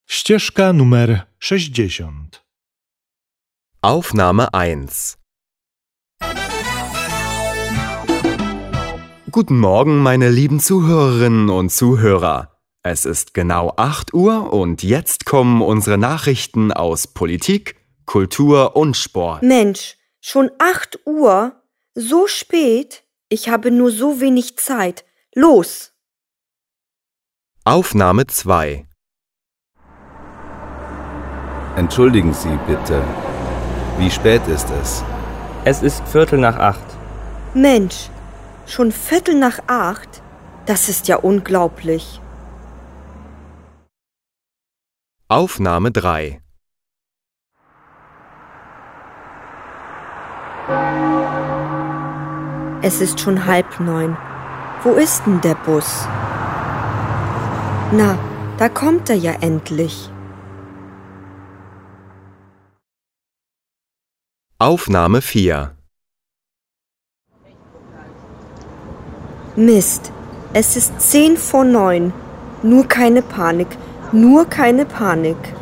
Ścieżka numer 60. Aufnahme 1. Guten Morgen, meine lieben Zuhörerinnen und Zuhörer. Es ist genau 8 Uhr und jetzt kommen unsere Nachrichten aus Politik, Kultur und Sport. Mensch, schon 8 Uhr? So spät? Ich habe nur so wenig Zeit. Los! Aufnahme 2. Entschuldigen Sie bitte. Wie spät ist es? Es ist 7:45. Mensch, schon 7:45? Das ist ja unglaublich. Aufnahme 3. Es ist schon 8:30. Wo ist denn der Bus? Na, da kommt er ja endlich. Aufnahme 4. Mist, es ist 9:10. Nur keine Panik, nur keine Panik.